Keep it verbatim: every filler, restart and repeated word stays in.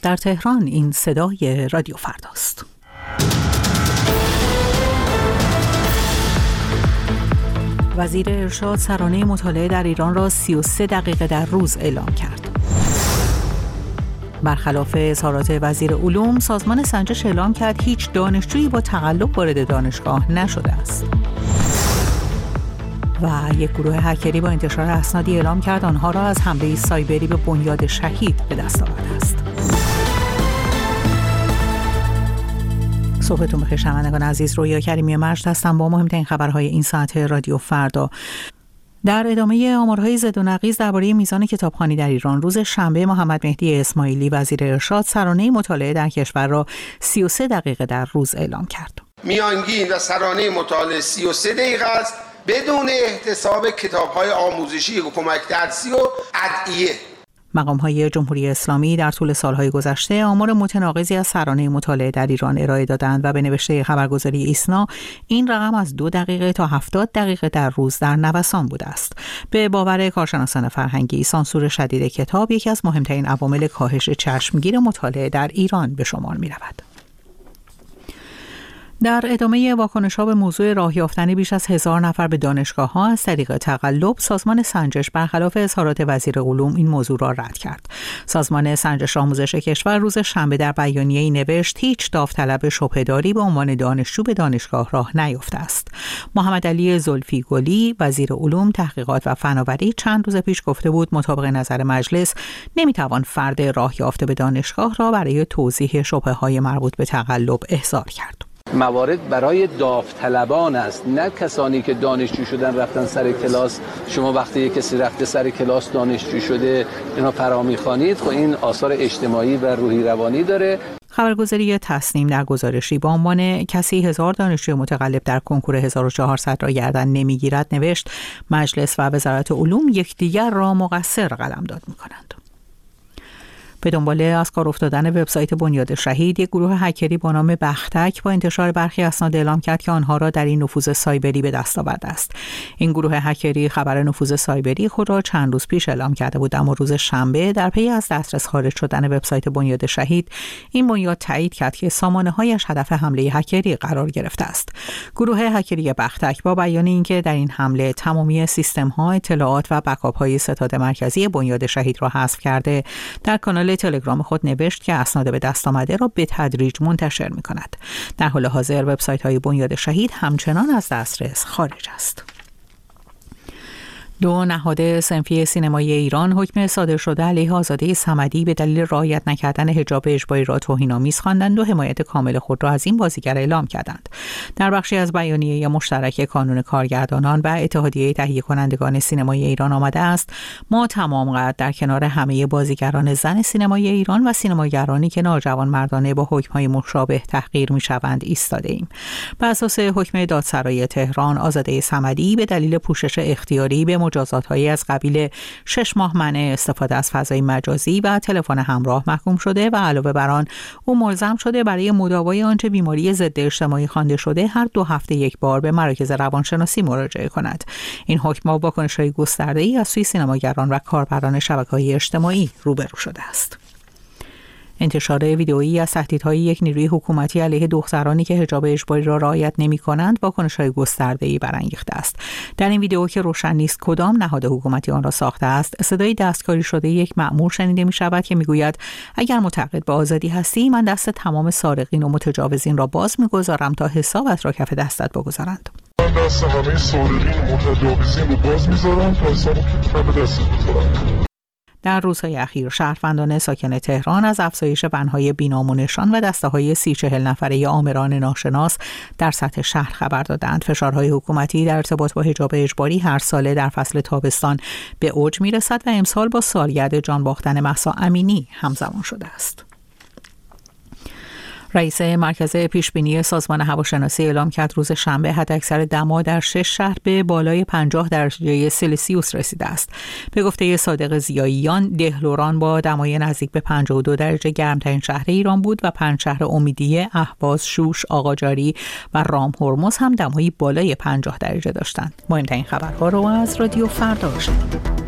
در تهران این صدای رادیو فرداست. وزیر ارشاد سرانه مطالعه در ایران را سی و سه دقیقه در روز اعلام کرد. برخلاف اظهارات وزیر علوم، سازمان سنجش اعلام کرد هیچ دانشجویی با تقلب وارد دانشگاه نشده است. و یک گروه هکری با انتشار اسنادی اعلام کرد آنها را از حمله سایبری به بنیاد شهید به دست آورده است. صبحتون بخیر شنوندگان عزیز، رویا کریمی مجد هستم با مهمترین خبرهای این ساعت رادیو فردا. در ادامه آمارهای زد و نقیض درباره میزان کتابخوانی در ایران، روز شنبه محمد مهدی اسماعیلی وزیر ارشاد سرانه مطالعه در کشور را سی و سه دقیقه در روز اعلام کرد. میانگین و سرانه مطالعه سی و سه دقیقه است بدون احتساب کتاب‌های آموزشی و کمک درسی و ادعیه. مقام‌های جمهوری اسلامی در طول سالهای گذشته آمار متناقضی از سرانه مطالعه در ایران ارائه دادند و به نوشته خبرگزاری ایسنا این رقم از دو دقیقه تا هفتاد دقیقه در روز در نوسان بوده است. به باور کارشناسان فرهنگی، سانسور شدید کتاب یکی از مهمترین عوامل کاهش چشمگیر مطالعه در ایران به شمار می‌رود. در ادامه واکنش‌ها به موضوع راه یافتن بیش از هزار نفر به دانشگاه‌ها از طریق تقلب، سازمان سنجش برخلاف اظهارات وزیر علوم این موضوع را رد کرد. سازمان سنجش آموزش کشور روز شنبه در بیانیه‌ای نوشت هیچ داوطلب شبهه‌داری به عنوان دانشجو به دانشگاه راه نیافته است. محمد علی زلفی گلی وزیر علوم، تحقیقات و فناوری چند روز پیش گفته بود مطابق نظر مجلس نمی‌توان فرد راه یافته به دانشگاه را برای توضیح شبهه‌های مربوط به تقلب احضار کرد. موارد برای داوطلبان است، نه کسانی که دانشجو شدن رفتن سر کلاس. شما وقتی یک کسی رفته سر کلاس دانشجو شده اینا فرا می‌خوانید، خب این آثار اجتماعی و روحی روانی داره. خبرگزاری تصنیم در گزارشی با عنوان کسی هزار دانشجوی متقلب در کنکور هزار و چهارصد را گردن نمیگیرد نوشت مجلس و وزارت علوم یکدیگر را مقصر قلمداد می‌کنند. به دنبال از کار افتادن وبسایت بنیاد شهید، یک گروه هکری با نام بختک با انتشار برخی اسناد اعلام کرد که آنها را در این نفوذ سایبری به دست آورده است. این گروه هکری خبر نفوذ سایبری خود را چند روز پیش اعلام کرده بود، اما روز شنبه در پی از دسترس خارج شدن وبسایت بنیاد شهید، این بنیاد تایید کرد که سامانه‌هایش هدف حمله هکری قرار گرفته است. گروه هکری بختک با بیان اینکه در این حمله تمامی سیستم‌ها، اطلاعات و بکاپ‌های ستاد مرکزی بنیاد شهید را حذف کرده، در کانال تلگرام خود نوشت که اسناد به دست آمده را به تدریج منتشر می کند. در حال حاضر وبسایت های بنیاد شهید همچنان از دسترس خارج است. دو نهاد صنفی سینمایی ایران حکم صادر شده علیه آزاده صمدی به دلیل رعایت نکردن حجاب اجباری را توهین‌آمیز خواندند و حمایت کامل خود را از این بازیگر اعلام کردند. در بخشی از بیانیه مشترک کانون کارگردانان و اتحادیه تهیه کنندگان سینمای ایران آمده است: ما تمام قد در کنار همه بازیگران زن سینمای ایران و سینماگرانی که ناجوانمردانه با حکم‌های مشابه تحقیر می‌شوند ایستاده‌ایم. بر اساس حکم دادسرای تهران، آزاده صمدی به دلیل پوشش اختیاری به مجازات‌هایی از قبیل شش ماه منع استفاده از فضای مجازی و تلفن همراه محکوم شده و علاوه بر آن او ملزم شده برای مداوای آنچه بیماری ضد اجتماعی خوانده شده هر دو هفته یک بار به مراکز روانشناسی مراجعه کند. این حکم با واکنش‌های گسترده‌ای از سوی سینماگران و کاربران شبکه‌های اجتماعی روبرو شده است. انتشار ویدئویی از تهدیدهای یک نیروی حکومتی علیه دخترانی که حجاب اجباری را رعایت نمی‌کنند واکنش‌های گسترده‌ای برانگیخته است. در این ویدئو که روشن نیست کدام نهاد حکومتی آن را ساخته است، صدای دستکاری شده یک مأمور شنیده می‌شود که می‌گوید اگر معتقد به آزادی هستی، من دست تمام سارقین و متجاوزین را باز می‌گذارم تا حسابت را کف دستت بگذارند. من دست همه سارقین و متجاوزین را باز می‌ذارم تا حسابت کف دستت بگذارم. در روزهای اخیر شهروندان ساکن تهران از افزایش بنهای بینام و نشان و دسته‌های سی چهل نفره آمران ناشناس در سطح شهر خبر دادند. فشارهای حکومتی در ارتباط با حجاب اجباری هر ساله در فصل تابستان به اوج میرسد و امسال با سالگرد جان باختن مهسا امینی همزمان شده است. رئیس مرکز پیشبینی سازمان هواشناسی اعلام کرد روز شنبه حداکثر دما در شش شهر به بالای پنجاه درجه سلسیوس رسیده است. به گفته صادق ضیاییان، دهلوران با دمای نزدیک به پنجاه و دو درجه گرمترین شهر ایران بود و پنج شهر امیدیه، اهواز، شوش، آقاجاری و رام هرمز هم دمایی بالای پنجاه درجه داشتند. مهمترین خبرها رو از رادیو فردا شنیدید.